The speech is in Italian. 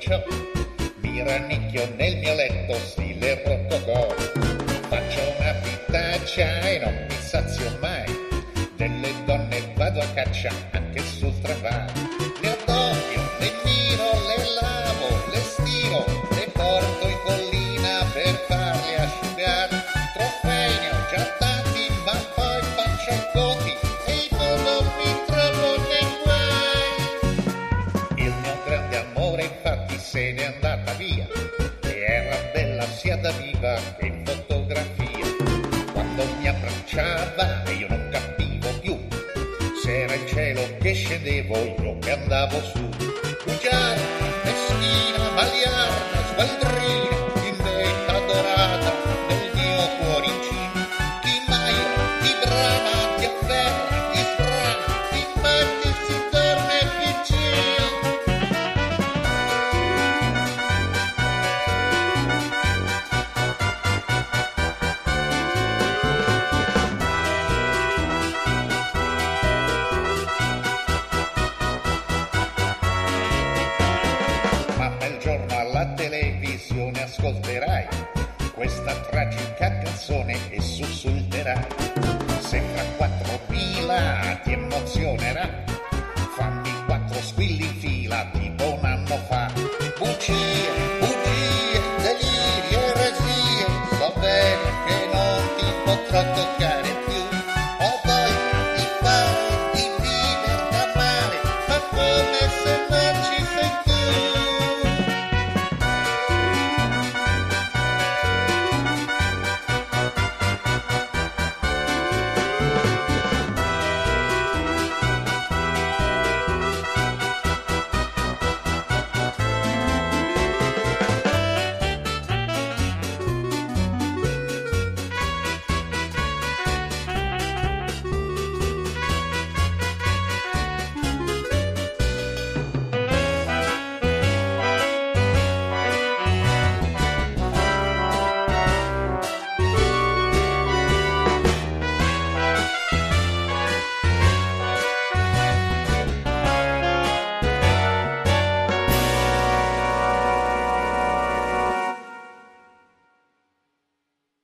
ciò. Mi rannicchio nel mio letto, stile rococò. Faccio una vitaccia e non mi sazio mai. Delle donne vado a caccia anche sul tramvai. Le addobbio, le miro, le lavo, le stiro, le porto in collina per farle asciugare. Trofei ne ho già tanti, ma poi faccio i conti e io non mi trovo nei guai. Il mio grande amore infatti se n'è andata via e era bella sia da viva che in fotografia. Quando mi abbracciava e io non capivo più se era il cielo che scendevo, io che andavo su. Bugiarda, meschina, maliarda, sgualdrina, inventa dorata del mio cuoricino. Chi mai ti brama, ti afferra, ti sbrana, ti batte, si torna piccino. Ma bel giorno alla televisione ascolterai questa tragica canzone e sussulterai. Se fra 4.000 ti emozionerà, fammi 4 squilli in fila tipo un anno fa. Bucci